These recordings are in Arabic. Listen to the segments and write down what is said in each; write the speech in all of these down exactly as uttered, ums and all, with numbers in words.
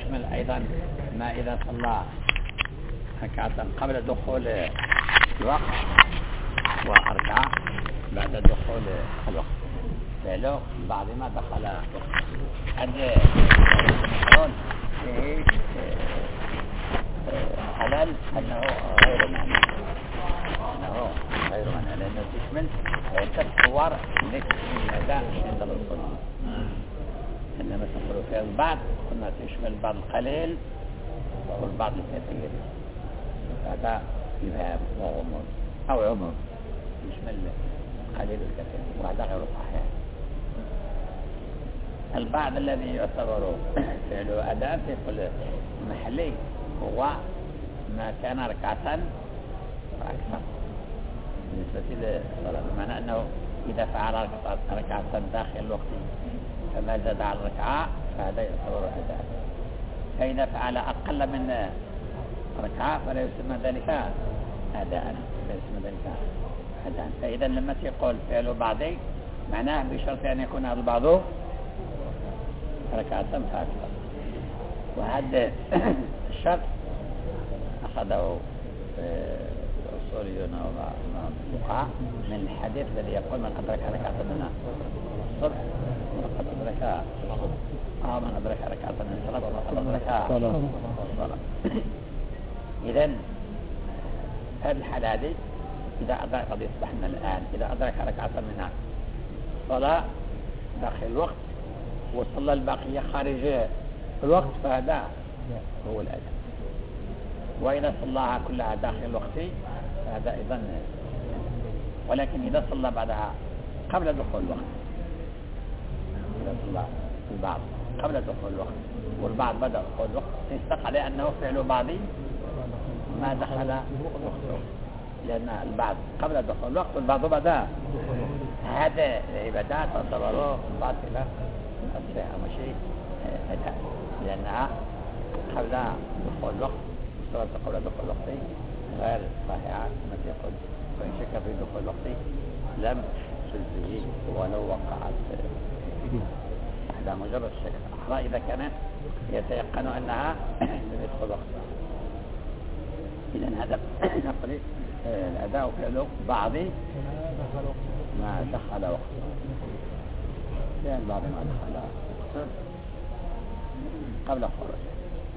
ويشمل أيضا ما إذا صلى ركعة قبل دخول الوقت وأركعة بعد دخول الوقت فعله بعد ما دخل الوقت. هذا يقولون فيه حلال أنه غير معنى أنه غير معنى لأنه تشمل عدة صور للأداء عند الوصول. إنما تقول في البعض قلنا تشمل بعض القليل والبعض الكثير، هذا إبهام وغموض أو عموم يشمل القليل والكثير وهذا غير صحيح. البعض الذي يعتبر فعله أداء في كل محلي هو ما كان ركعة وأكثر بالنسبة للصلاة، بمعنى أنه إذا فعل ركعة داخل الوقت فما زاد على الركعة فهذا يعتبر أداء، فإذا فعل أقل من ركعة فلا يسمى ذلك أداء، لا يسمى ذلك أداء. فإذا لما تقول فعل بعضي معناه بشرط أن يكون هذا البعض ركعة فأكثر، وهذا الشرط أخذه الأصوليون والفقهاء من الحديث الذي يقول من أدرك ركعة من الصبح فقد أدرك أو من أدرك ركعة من الصلاة فقد أدرك الصلاة. إذن هذه الحالة إذا أدرك قد يصبحنا الآن إذا أدرك ركعة من الصلاة داخل الوقت وصلى الباقية خارج الوقت فهذا هو الأداء، وإذا صلاها كلها داخل الوقت فهذا أيضا. ولكن إذا صلى بعدها قبل دخول الوقت، إذا صلى البعض قبل دخول الوقت والبعض بدأ دخول الوقت يستقع عليه أنه فعل بعضي ما دخل وقته، لأن البعض قبل دخول الوقت والبعض بدأ. هذا العبادات تعتبر باطلة أصلها مشي أداء، لأنها قبل دخول الوقت والصلاة قبل دخول الوقت غير صحيحة كما يقول، وإن شك في دخول الوقت لم تلزه ولو وقعت هذا مجرد الشك، أحرى إذا كانت يتيقن أنها لم يدخل وقتها. إذن هذا نقول الأداء فعله بعضي ما دخل وقته، لأن بعض ما دخل وقته قبل خروجه،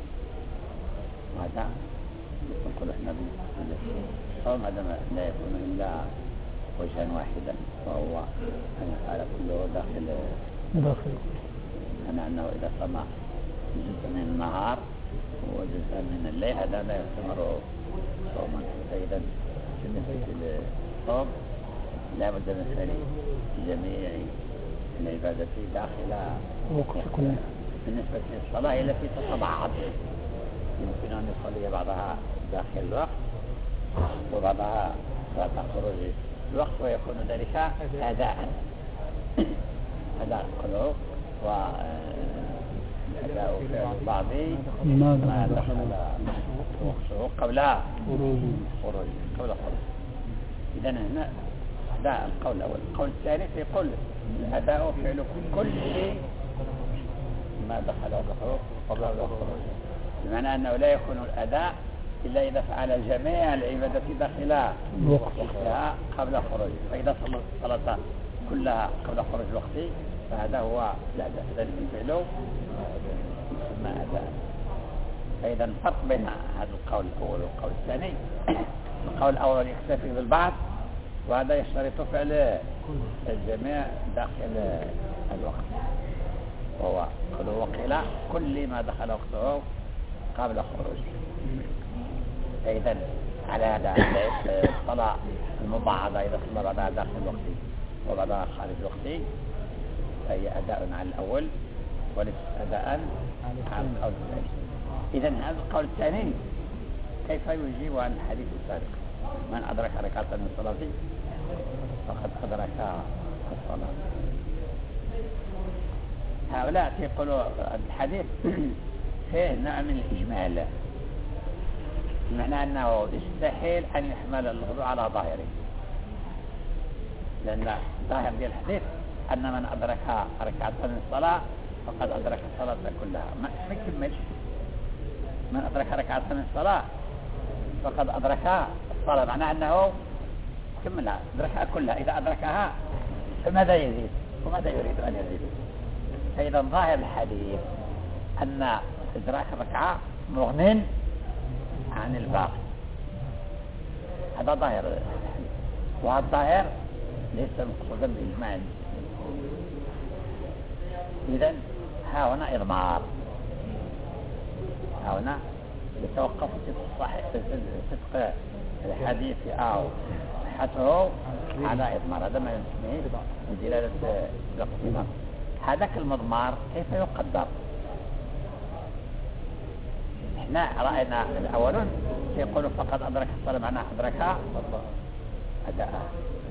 وهذا نقول احنا بالصوم هذا لا يكون إلا وجها واحدا وهو أن يفعل كله داخل داخل أنا أنه إذا صام جزء من النهار وجزء من الليل هذا لا يعتبر صوما. فإذا بالنسبة للصوم لا بد من فعل جميع العبادة داخل وقت كله. بالنسبة للصلاة التي تتبعض يمكن أن يصلي بعضها داخل الوقت وبعضها بعد خروج الوقت ويكون ذلك أداء أداء كله والأداء فعل بعضي ما دخل وقته قبل خروج قبل خروج. إذا هنا هذا القول الأول. القول الثاني يقول الأداء فعل كل شيء ما دخل وقته قبل الخروج، بمعنى أنه لا يكون الأداء إلا إذا فعل جميع العبادة داخل وقتها قبل خروج. فإذا صلى الصلاة كلها قبل خروج الوقت فهذا هو الأداء، ذلك فعله يسمى أداء. فإذا الفرق بين هذا القول الأول والقول الثاني، القول الأول يكتفي بالبعض وهذا يشترط فعل الجميع داخل الوقت، وهو وقيل كل ما دخل وقته قبل خروجه. فإذا على هذا الصلاة المبعضة إذا صلى بعدها داخل الوقت وبعدها خارج الوقت فهي أداء على الأول وليس أداء على القول الثاني. إذا هذا القول الثاني كيف يجيب عن الحديث السابق من أدرك ركعة من الصلاة فقد أدرك الصلاة؟ هؤلاء يقولوا الحديث فيه نوع من الإجمال، بمعنى أنه يستحيل أن يحمل الوضوء على ظاهره، لأن ظاهر دي الحديث أن من أدرك ركعة من الصلاة فقد أدرك الصلاة كلها، ما يكملش من أدرك ركعة من الصلاة فقد أدرك الصلاة، معناه أنه كملها أدركها كلها. إذا أدركها فماذا يزيد وماذا يريد أن يزيد؟ فإذا ظاهر الحديث أن إدراك الركعة مغن عن الباقي، هذا ظاهر الحديث، وهذا الظاهر ليس مقصودا بإجماع المسلمين. إذن ها هنا إضمار، ها هنا يتوقف صحيح صدق الحديث أو صحته على إضمار، هذا ما يسميه بدلالة الاقتضاء. هذاك المضمار كيف يقدر؟ احنا رأينا الأولون يقولوا فقد أدرك الصلاة، معناه أدركها أداءها.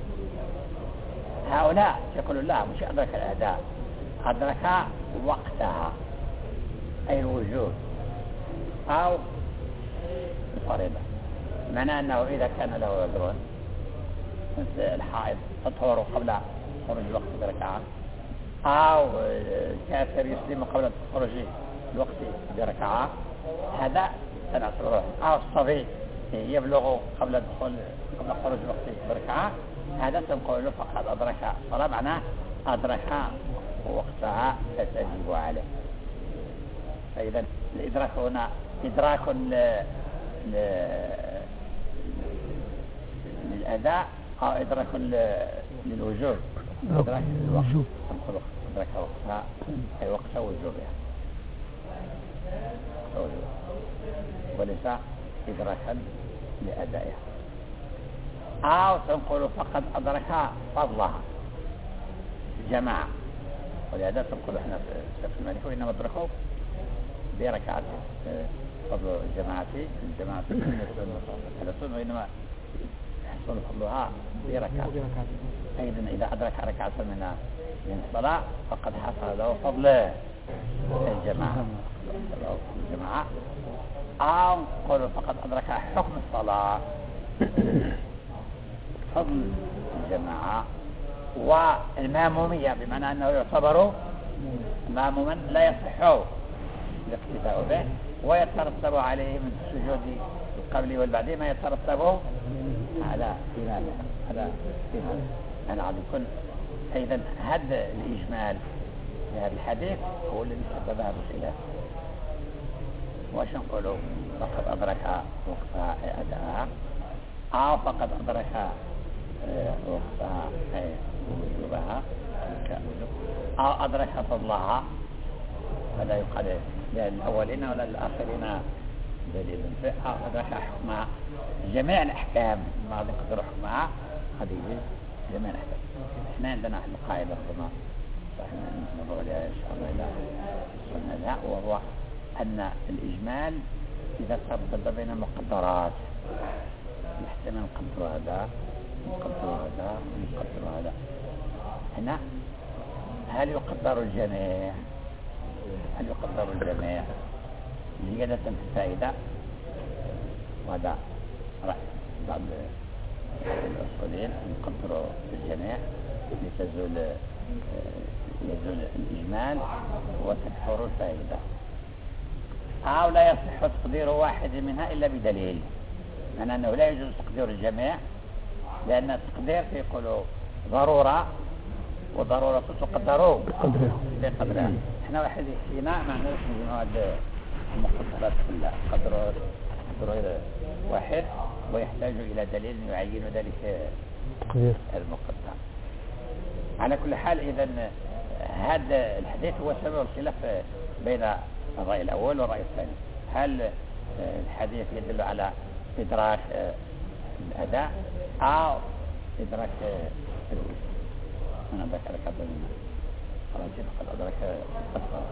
هؤلاء يقولوا لا، مش أدرك الأداء، أدرك وقتها أي الوجوب أو الفريضة. معنى أنه إذا كان له عذر مثل الحائض تطهر قبل خروج الوقت بركعة، أو الكافر يسلم قبل خروج الوقت بركعة، هذا سنعتبره، أو الصبي يبلغ قبل دخول قبل خروج الوقت بركعة، هذا سنقول له فقد أدرك الصلاة، معناه أدرك وقتها فتجب عليه. فإذا الإدراك هنا إدراك للأداء أو إدراك للوجوب، إدراك الوقت، إدراك وقتها أي وقت وجوبها، وليس إدراكا لأدائها. أو تنقل فقد أدرك فضلها جماعة، ولهذا تنقل احنا في المالك وإنما أدركوا بركعة فضل الجماعة الجماعة السنة، وإنما يحصل فضلها بركعة. أيضا إذا أدرك ركعة من الصلاة فقد حصل له فضل الجماعة الجماعة. أو قولوا فقد أدرك حكم الصلاة فضل الجماعة والمامومية، بمعنى أنه يعتبر ماموما لا يصح الاقتداء به، ويترتب عليه من السجود القبلي والبعدي ما يترتب على إمامه على إمامه أنا عاد يكون. أيضا هذا الإجمال لهذا الحديث هو الذي سبب هذا الخلاف. واش نقولوا فقد أدرك وقتها أداءها، أو فقد أدرك وقتها وجوبها، أو أدرك فضلها، فلا يقال للأولين ولا للآخرين دليل. أو أدرك حكمها، جميع الأحكام ما نقدر حكمها هذه جميع الأحكام. احنا عندنا القاعدة ربما نظر عليها إن شاء الله إلى وصلنا لها، وهو أن الإجمال إذا تردد بين المقدرات يحتمل نقدر هذا نقدر هذا نقدر هذا. هنا هل يقدر الجميع؟ هل يقدر الجميع زيادة في الفائدة؟ وهذا رأي بعض الأصولين نقدر الجميع لتزول يزول الإجمال وتكثر الفائدة، أو لا يصح تقدير واحد منها إلا بدليل، معنى أنه لا يجوز تقدير الجميع، لأن التقدير يقولوا ضرورة، وضرورة تقدر بقدرها. احنا واحد يحكينا ما نعرفش نجمعوا هذه المقدرات كلها، قدر قدر واحد ويحتاج إلى دليل يعين ذلك المقدر. على كل حال إذا هذا الحديث هو سبب الخلاف بين الرأي الأول والرأي الثاني. هل الحديث يدل على إدراك الأداء أو إدراك الوجود؟ من أدرك ركعة من الرجل فقد أدرك الصلاة.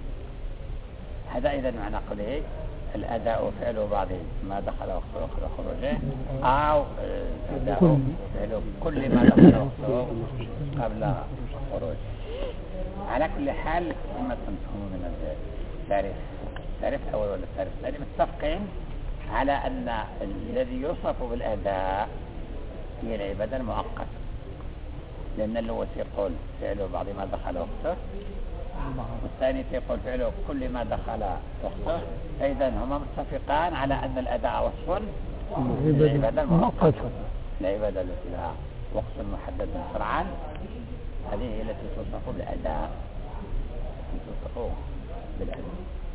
هذا إذا معنى قوله الأداء فعل بعض ما دخل وقته قبل خروجه، أو الأداء فعل كل ما دخل وقته قبل خروجه. على كل حال كما تنفهمون من التعريف التعريف الأول ولا التعريف الثاني متفقين على أن الذي يوصف بالأداء هي العبادة المؤقتة، لأن اللغة يقول فعل بعض ما دخل وقته والثاني يقول فعله كل ما دخل وقته. فإذا هما متفقان على أن الأداء وصف للعبادة المؤقتة. العبادة التي لها وقت محدد شرعا هذه هي التي توصف بالأداء، توصف بالأداء.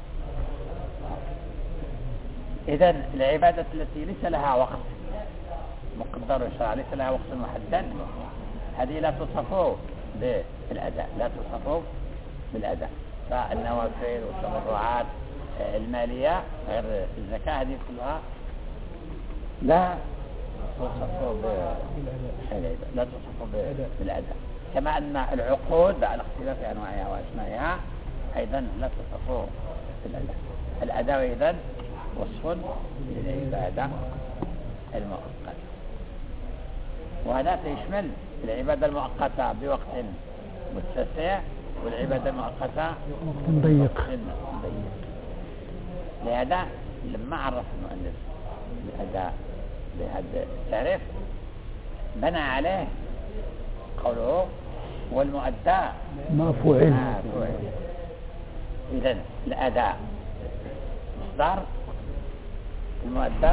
إذن العبادة التي ليس لها وقت مقدر الشرع، ليس لها وقت محدد، هذه لا توصف بالأداء، لا توصف بالأداء. فالنوافل والتبرعات المالية غير الزكاة هذه كلها لا توصف بالأداء، لا توصف بالأداء. كما أن العقود على اختلاف أنواعها وأسمائها أيضا لا توصف بالأداء. الأداء إذن وصف للعبادة المؤقتة، وهذا يشمل العبادة المؤقتة بوقت متسع والعبادة المؤقتة ضيق. لهذا لما عرف المؤلف الأداء بهذا التعريف بنى عليه قوله والمؤدى ما فعل. إذن الأداء مصدر، المؤدى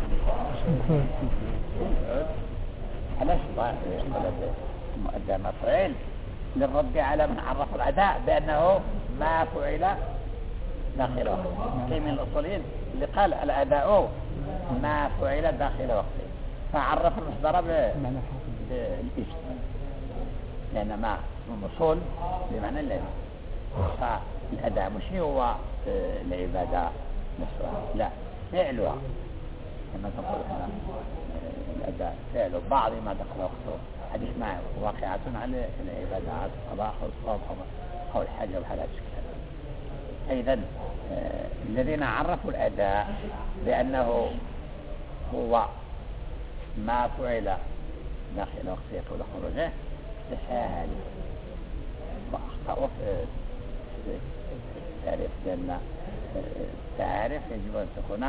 علاش المؤدى مفعول؟ للرد على من عرف الأداء بأنه ما فعل داخل وقته. كي من الأصولين اللي قال الأداء ما فعل داخل وقته، فعرف المصدر بالاسم، لأن ما موصول بمعنى اللازم. فالأداء مش هو العبادة نفسها، لا، فعلها كما تقول هنا الأداء فعل بعض ما دخل وقته. حديث معه واقعة على العبادات القضاء أو الصوم أو الحج أو حالات كذا. أيضا آه الذين عرفوا الأداء بأنه هو ما فعل داخل وقته طول خروجه تساهلوا وأخطأوا في التعريف، لأن التعارف يجب أن تكون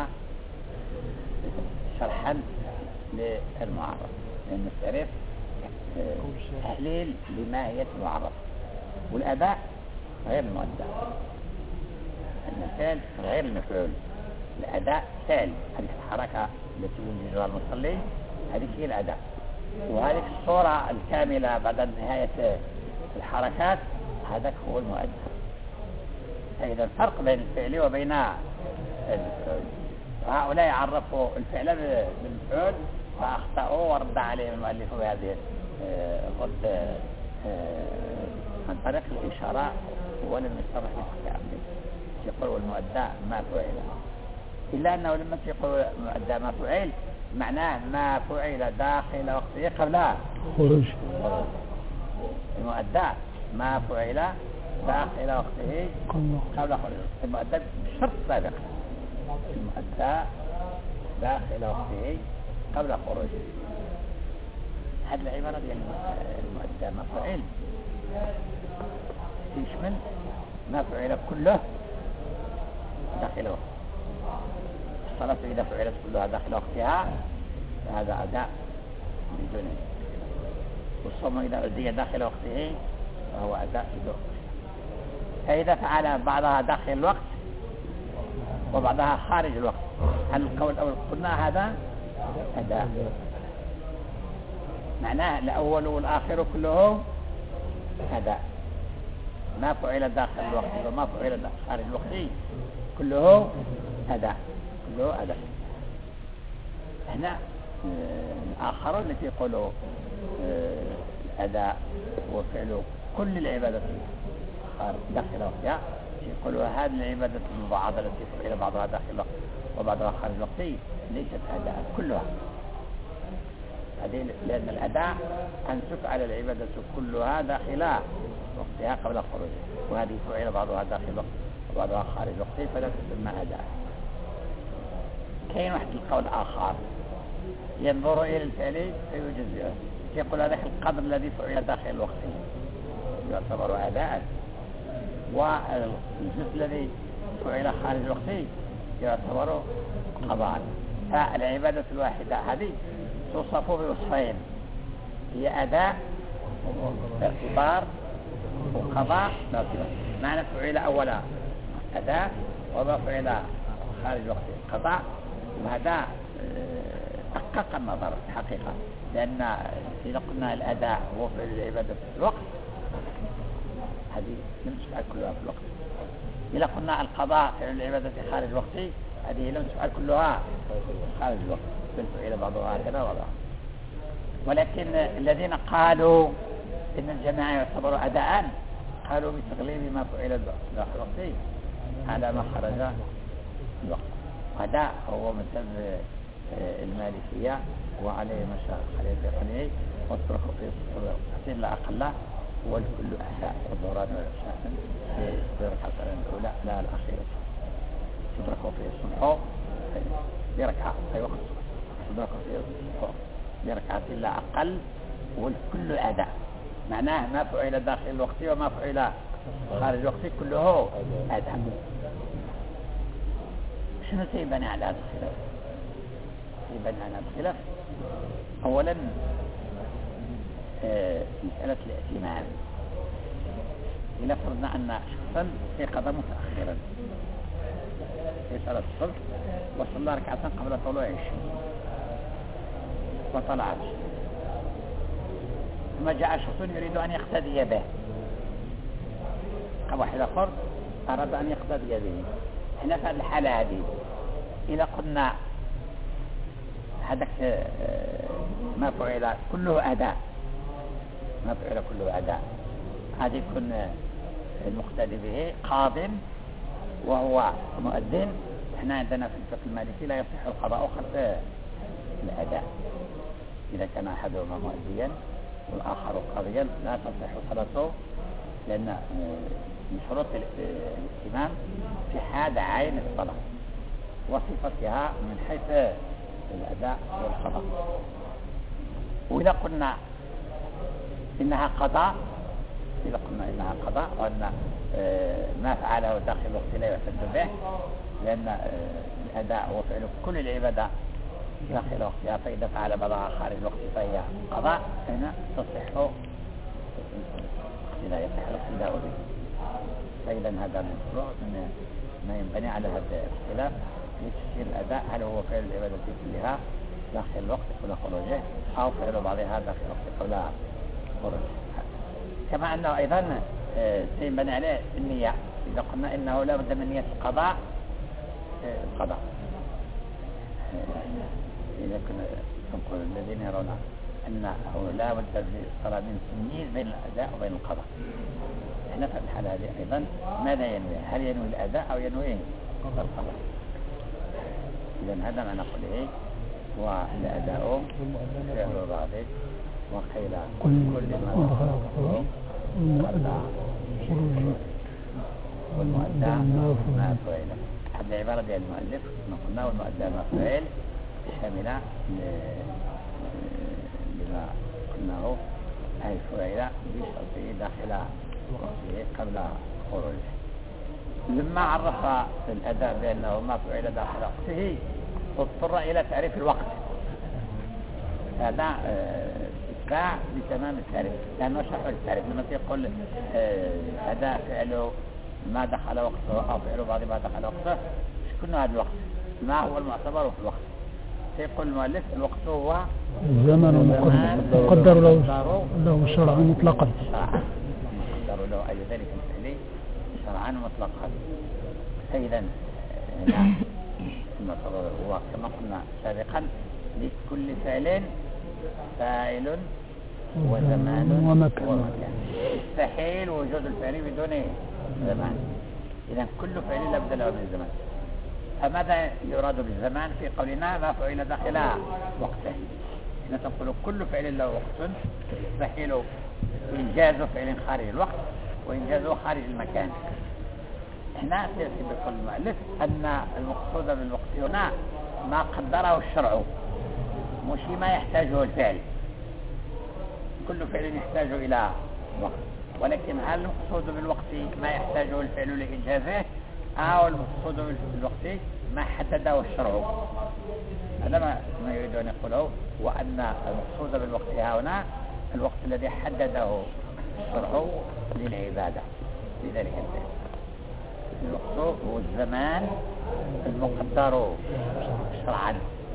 شرحا للمعرف، لأن التعريف تحليل لماهية المعرف، والأداء غير المؤدى، المثال غير المفعول. الأداء فعل، هذه الحركة التي ينجزها المصلي هذه هي الأداء، وهذه الصورة الكاملة بعد نهاية الحركات هذا هو المؤدى. إذا الفرق بين الفعل وبين المفعول، هؤلاء عرفوا الفعل بالمفعول فأخطأوا ورد عليهم المؤلف بهذه الرد عن طريق الإشارة ولم يصرح بالكلام. يقول والمؤدى ما فعل، إلا أنه لما يقول المؤدى ما فعل معناه ما فعل داخل وقته قبل خروج. المؤدى ما فعل داخل وقته قبل خروج. المؤدى بشرط سابق، المؤدى داخل وقته قبل خروجه. هذه العبارة ديال المؤدى ما فعل تشمل ما فعل كله داخل وقته. الصلاة إذا فعلت كلها داخل وقتها فهذا أداء بدون، والصوم إذا أدي داخل وقته فهو أداء بدون. فإذا فعل بعضها داخل الوقت وبعضها خارج الوقت، هل القول الأول قلنا هذا أداء، معناه الأول والآخر كله أداء. ما فعل داخل الوقت وما فعل خارج الوقت كله أداء، كله أداء. هنا الآخرون التي يقولوا الأداء وفعل كل العبادات داخل وقتها يقولوا هذه العبادة المبعضة التي فعل بعضها داخل الوقت وبعضها خارج الوقت ليست أداء كلها. هذه لأن الأداء أن تفعل العبادة كلها داخل وقتها قبل الخروج، وهذه فعل بعضها داخل الوقت وبعضها خارج الوقت فلا تسمى أداء. كاين واحد القول آخر ينظر إلى الفعل فيجزئه، يقول هذا القدر الذي فعل داخل الوقت يعتبر أداء، والجزء الذي فعل خارج الوقت يعتبر قضاء. فالعبادة الواحدة هذه توصف بوصفين، هي أداء باعتبار وقضاء باعتبار. معنى فعل أولا أداء وما فعل خارج وقت قضاء، وهذا دقق النظر حقيقة، لأن إذا قلنا الأداء هو فعل العبادة في الوقت هذه لم تفعل كلها في الوقت. إذا قلنا القضاء فعل العبادة خارج وقتي هذه لم تفعل كلها خارج الوقت، بل فعل بعضها هكذا وبعضها. ولكن الذين قالوا إن الجماعة يعتبر أداء قالوا بتغليب ما فعل داخل الوقت على ما خرج الوقت، وهذا هو مذهب المالكية وعليه مشى عليه فقهه والطرق في الصورة لا أقل والكل أحساء والظهران والعشاء في الركعة الأولى لا الأخيرة تدركوا في الصبح بركعة في وقت تدركوا في الصبح بركعة لا أقل والكل أداء، معناه ما فعل داخل الوقت وما فعل خارج الوقت كله أداء. شنو سيبني على هذا الخلاف؟ سيبني على هذا الخلاف أولا آه مسألة الائتمام. إذا فرضنا أن شخصا استيقظ متأخرا في صلاة الصبح وصلى ركعة قبل طلوع الشمس وطلع الشمس، ثم جاء شخص يريد أن يقتدي به، واحد آخر أراد أن يقتدي به. احنا في الحالة هذه إذا قلنا هذاك ما فعل كله أداء ما فعل كله أداء هذا يكون المقتدي به قاض وهو مؤذن. احنا عندنا في الفقه المالكي لا يصح القضاء خلف الأداء، إذا كان أحدهما مؤذيا والآخر قاضيا لا تصح صلاته، لأن من شروط الائتمام في حال عين الصلاة وصفتها من حيث الأداء والقضاء. وإذا قلنا إنها قضاء إذا قلنا إنها قضاء وأن ما فعله داخل الوقت لا يعتد به، لأن الأداء هو فعل كل العبادة داخل وقتها، فإذا فعل بعضها خارج الوقت فهي قضاء، هنا تصح لا يصح الاقتداء به. فإذا هذا المشروع من ما ينبني على هذا الاختلاف لتفسير الأداء، هل هو فعل العبادة كلها داخل الوقت قبل خروجه أو فعل بعضها داخل الوقت قبل خروجه. كما أنه أيضا سينبني عليه النية. إذا قلنا إنه لا بد من نية القضاء القضاء إذا كنا نقول الذين يرون أنه لا بد للصلاة من تمييز بين الأداء وبين القضاء، احنا في الحالة هذه أيضا ماذا ينوي؟ هل ينوي الأداء أو ينوي القضاء؟ إذن هذا ما نقوله والأداء فعل الراضي وقيل كل ما نقوله والمؤدى ما فعل. هذه العبارة ديال المؤلف نقولنا والمؤدى ما فعل شاملة لما قلناه أي فعل بشرطه داخل وقته قبل خروجه. لما عرف الأداء بأنه ما فعل داخل وقته اضطر إلى تعريف الوقت. هذا اتباع لتمام التعريف، لأنه شرح التعريف. لما يقول أداء فعله ما دخل وقته أو فعله بعد ما دخل وقته شكون هذا الوقت؟ ما هو المعتبر في الوقت؟ سيقول المؤلف الوقت هو الزمن مقدر له له شرعا مطلقا مقدر له أي ذلك الفعل شرعا مطلقا. فإذا المعتبر هو كما قلنا سابقا لكل فعل فاعل وزمان ومكان. يستحيل وجود الفعل بدون زمان، إذا كل فعل لا بد له من الزمان. فماذا يراد بالزمان في قولنا ما فعل داخل وقته؟ إحنا تقول كل فعل له وقت، يستحيل إنجاز فعل خارج الوقت وإنجازه خارج المكان. هنا سيأتي بقول المؤلف أن المقصود بالوقت هنا ما قدره الشرع، مش ما يحتاجه الفعل. كل فعل يحتاج إلى وقت، ولكن هل المقصود بالوقت ما يحتاجه الفعل لإنجازه أو المقصود بالوقت ما حدده الشرع؟ هذا ما يريد أن يقوله، وأن المقصود بالوقت هنا الوقت الذي حدده الشرع للعبادة. لذلك الفعل. الوقت هو الزمان المقدر شرعا،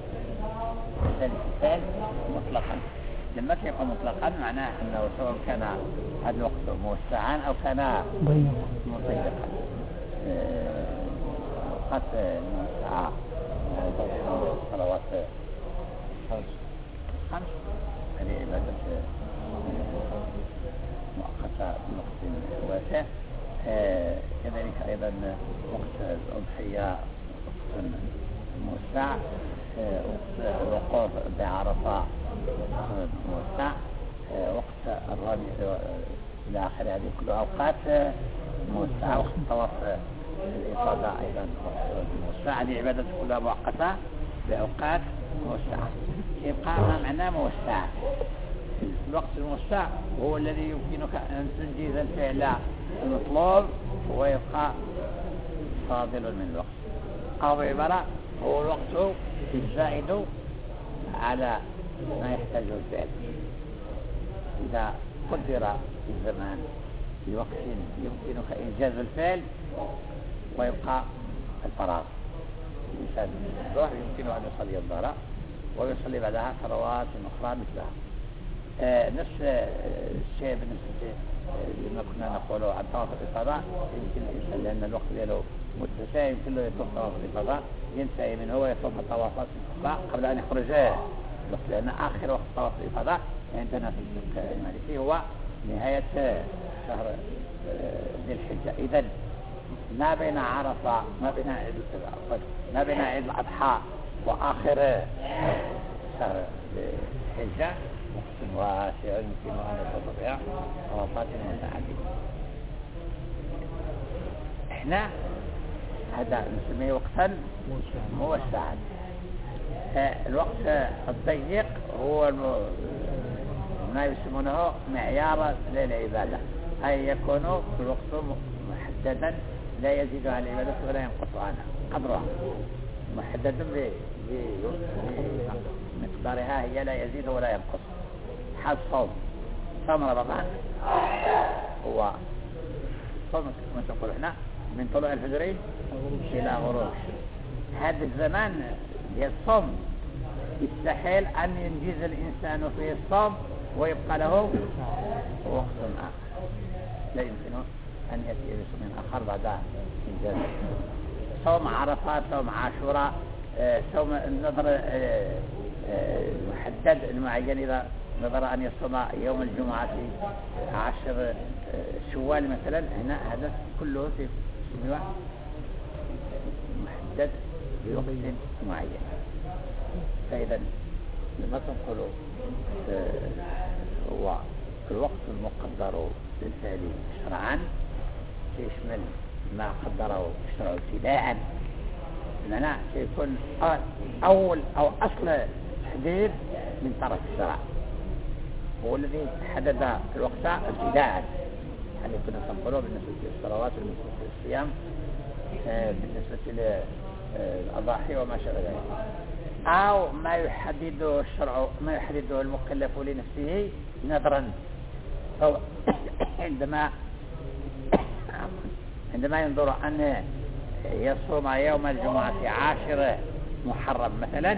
الفعل مطلقا. لما يكون مطلقا معناه أنه سواء كان هذا الوقت موسعا أو كان مضيقا. وقت الموسعة صلوات خمس هذه عبادة مؤقتة بوقت واسع. كذلك أيضا وقت الأضحية وقت موسع، وقت الوقوف بعرفة موسع، وقت الرمي إلى آخر هذه كلها أوقات موسعة. وقت الطواف الإفاضة أيضا وقت موسع. هذه عبادة كلها مؤقتة بأوقات موسعة. يبقى ما معناه موسع؟ الوقت الموسع هو الذي يمكنك أن تنجز الفعل المطلوب ويبقى فاضل من الوقت، أو بعبارة هو الوقت الزائد على ما يحتاجه الفعل. إذا قدر الزمان بوقت يمكنك إنجاز الفعل ويبقى الفراغ. الإنسان الظهر يمكنه أن يصلي الظهر ويصلي بعدها صلوات أخرى مثلها. آه نفس الشيء بالنسبة لما كنا نقوله عن طواف الإفاضة. يمكن الإنسان لأن الوقت له متسع يمكن له يطوف طواف الإفاضة، ينتهي منه ويطوف طوافات أخرى قبل أن يخرج الوقت، لأن آخر وقت طواف الإفاضة عندنا في الفقه المالكي هو نهاية شهر ذي الحجة. إذن ما بين عرفة ما بين ما بين عيد الأضحى وآخر شهر الحجة وقت واسع يمكن أن يستطيع طوافات متعددة. احنا هذا نسميه وقتا موسعا. الوقت الضيق هو ما يسمونه معيار للعبادة، أي يكون الوقت محددا لا يزيد عن العبادة ولا ينقص عنها قدرها، محدد بمقدارها هي لا يزيد ولا ينقص. حال صوم صوم رمضان هو صوم كما تقول احنا من طلوع الفجر إلى غروب. هذا الزمان الصوم يستحيل أن ينجز الإنسان فيه الصوم ويبقى له وقت آخر، لا يمكن أن يأتي بصوم آخر بعد إنجاز. صوم عرفات، صوم عاشوراء، صوم النظر المحدد المعين إذا نظر أن يصوم يوم الجمعة عشر شوال مثلا، هنا هذا كله في محدد بوقت معين. فإذا لما تنقل هو الوقت المقدر للفعل شرعا يشمل ما قدره الشرع ابتداء، لأنه سيكون أول أو أصل تحديد من طرف الشرع، هو الذي حدد الوقت ابتداء. يعني كنا نقوله بالنسبة للصلوات بالنسبة للصيام بالنسبة للأضاحي وما شابه ذلك، أو ما يحدده الشرع ما يحدده المكلف لنفسه نظرا. أو عندما عندما ينظر أن يصوم يوم الجمعة عاشر محرم مثلا،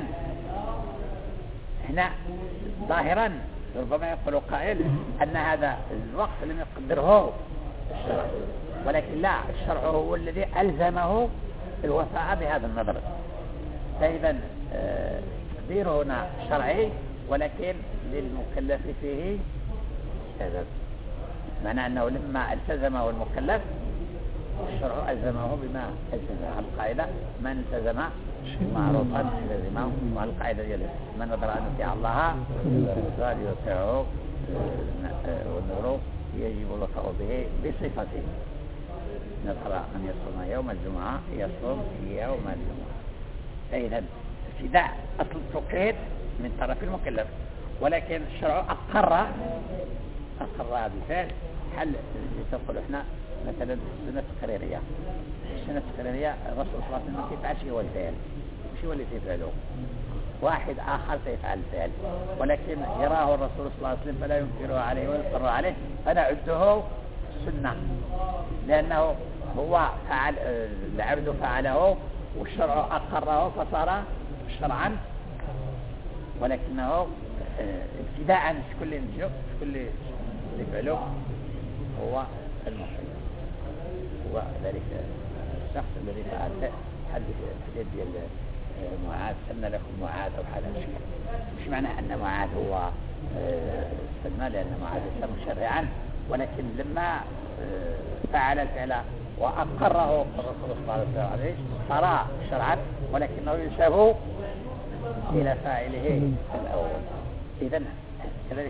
هنا ظاهرا ربما يقول قائل أن هذا الوقت لم يقدره الشرع، ولكن لا، الشرع هو الذي ألزمه الوفاء بهذا النظر. فإذا تقدير هنا شرعي ولكن للمكلف فيه سبب، معنى أنه لما التزمه المكلف الشرع ألزمه بما ألزمه. القاعدة من التزم معروفا لزمه، والقاعدة ديال من نظر أن يطيع الله فليطيعه، والنذر يجب الوفاء به بصفته. نظر أن يصوم يوم الجمعة يصوم يوم الجمعة. فإذا ابتداء أصل التوقيت من طرف المكلف، ولكن الشرع أقر أقر هذا الفعل. حل تقول احنا مثلا السنة التقريرية، السنة التقريرية الرسول صلى الله عليه وسلم ما يفعلش هو الفعل، مش هو اللي يفعله، واحد آخر سيفعل الفعل، ولكن يراه الرسول صلى الله عليه وسلم فلا ينكره عليه ويقر عليه، فنعده السنة، لأنه هو فعل العبد فعله والشرع أقره فصار شرعا، ولكنه ابتداء كل نجو كل يفعله هو المحرم، هو ذلك الشخص الذي فعل حد اليد ديال معاذ سن لكم معاذ أو حال الشيء. مش معنى أن معاذ هو سن، لأن معاذ ليس مشرعا، ولكن لما فعل الفعل وأقره الرسول صلى الله عليه وسلم صار شرعا، ولكنه ينسب إلى فاعله الأول. إذن كذلك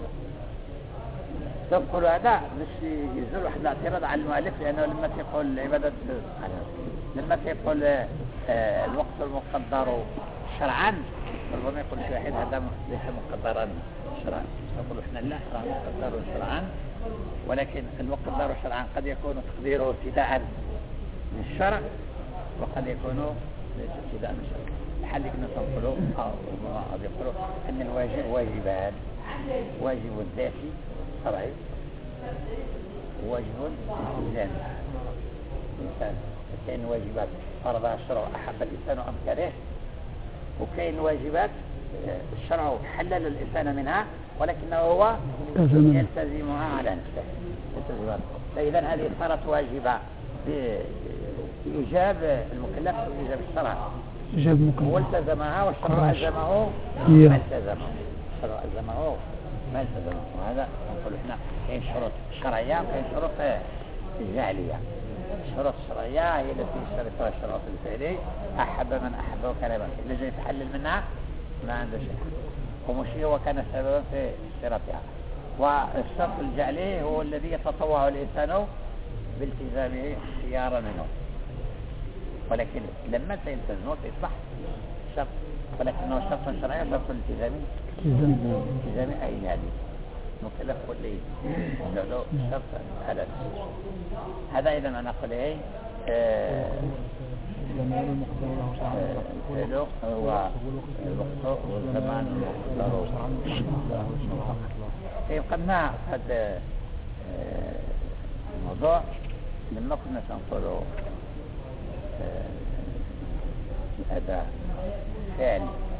تنقل هذا باش يزول واحد الاعتراض على المؤلف، لأنه لما تقول العبادة لما تقول آه الوقت المقدر شرعا، ربما يقول شي واحد هذا ليس مقدرا شرعا، نقول احنا لا مقدر شرعا، ولكن المقدر شرعا قد يكون تقديره ابتداء من الشرع، وقد يكون ليس ابتداء من الشرع. بحال اللي كنا تنقلوا او يقولوا ان الواجب واجبان، واجب ذاتي شرعي، واجب التزامي. الانسان كاين واجبات فرضها الشرع احب الانسان ام كره، وكاين واجبات الشرع حلل الانسان منها ولكنه هو يلتزمها على نفسه. فاذا هذه صارت واجبه بايجاب المكلف بايجاب الشرع، هو التزمها والشرع الزمه ما التزمه، الشرع الزمه ما التزمه. وهذا نقول احنا كاين شروط شرعيه وكاين شروط جعليه. الشروط الشرعيه هي التي يشترطها الشرع الفعلي، احب من احبه كلمه، اذا جاي يتحلل منها ما عنده شيء، ومش هو كان سببا في اشتراطها. والشرط الجعلي هو الذي يتطوع الانسان بالتزامه اختيارا منه، ولكن لما سيلتزمه يصبح شرط، ولكنه شرط شرعي شرط التزامي التزامي اي نادي مكلف كله له شرط هذا. هذا اذا انا اقول ايه الوقت هو الوقت والزمان قلنا هذا الموضوع لما كنا سنقول الأداء فعل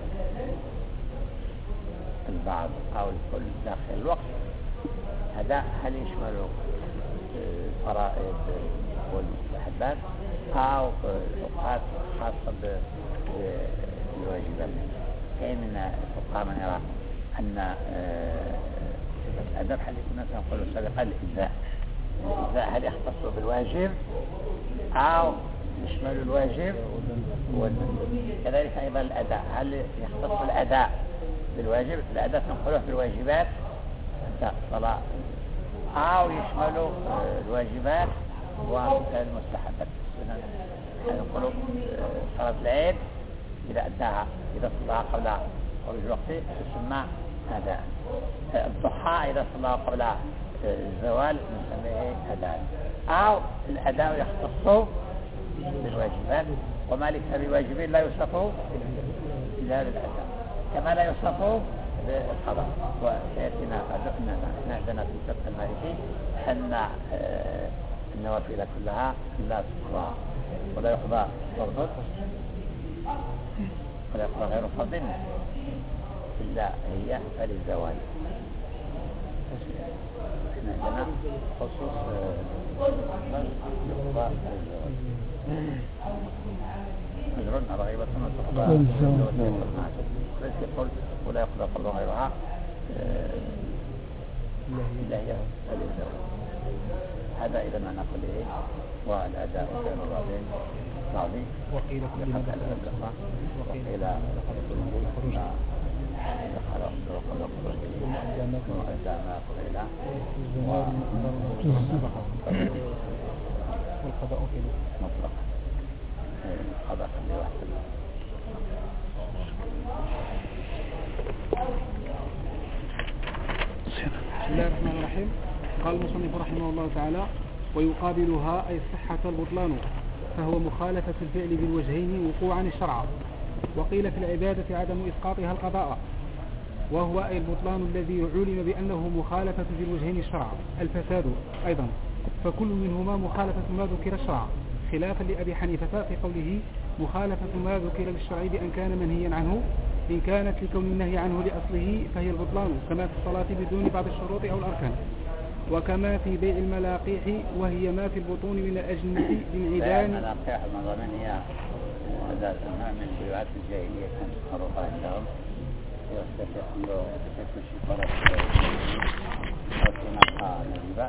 البعض أو الكل داخل الوقت، هذا هل يشمل الفرائض والمستحبات أو الأوقات خاصة بالواجبات؟ كاين من الفقهاء من يرى أن الأداء هل كنا سنقول سابقا الإجزاء، الإجزاء هل يختص بالواجب أو يشمل الواجب والمندوب؟ كذلك أيضا الأداء هل يختص الأداء بالواجب؟ الأداء تنقله في الواجبات الصلاة، أو يشمل الواجبات والمستحبات. نقول صلاة العيد إذا أداها إذا صلاها قبل خروج الوقت تسمى أداء، الضحى إذا صلاها قبل الزوال نسميه أداء، أو الأداء يختص بالواجبات، وما ليس بواجبين لا يوصف إلا بالأداء كما لا يوصف بالقضاء. وسيأتينا عندنا في الفقه المالكي أن النوافل كلها لا تقضى ولا يقضى فرض ولا يقضى غير فرض إلا هي فللزوال. احنا عندنا خصوص يقضى الزوال أجر رغيبة وتقضى ليس يقول ولا يقضى فرض غيرها إلا هي فللزوال. هذا إذا ما نقول إيه والأداء غير الراضين راضي وقيل كل ما دخل الدخل وقيل خروج دخل وقضى خروج وأداء ما قيل والقضاء فيه مطلق القضاء في واحد. بسم الله الرحمن الرحيم. قال المصنف رحمه الله تعالى: ويقابلها أي الصحة البطلان، فهو مخالفة الفعل بالوجهين وقوعا الشرع. وقيل في العبادة عدم إسقاطها القضاء، وهو أي البطلان الذي علم بأنه مخالفة بالوجهين الشرع. الفساد أيضا فكل منهما مخالفة ما ذكر الشرع، خلافا لأبي حنيفة في قوله مخالفة ما ذكر للشرع بأن كان منهيا عنه، إن كانت لكون النهي عنه لأصله فهي البطلان، كما في الصلاة بدون بعض الشروط أو الأركان، وكما في بيع الملاقيح وهي ما في البطون من الأجنة بانعدام. الملاقيح المضامين هي هذا من بيوعات الجاهلية كانت معروفة عندهم، يستطيع أن يكون شيء فرق أو في نقاء